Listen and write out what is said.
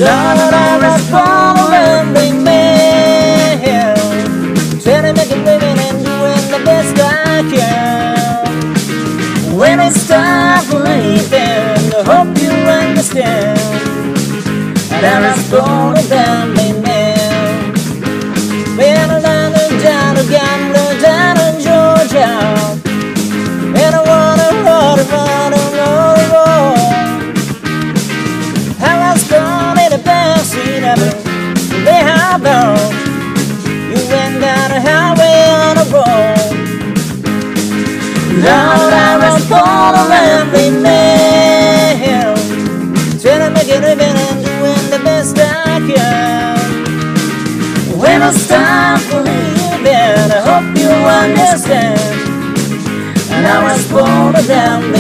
Lord, I was born a rambling man, trying to make a living and doing the best I can. When it's time for leaving, I hope you understand that I was born a rambling man. Been a London, down to gambler, down in Georgia, and I wanna run. I was born in the backseat of a way harbor. You went down the highway on a road. Lord, I was born a rambling man, trying to make it living and doing the best I can. When it's time for leaving, I hope you understand. And I was born a rambling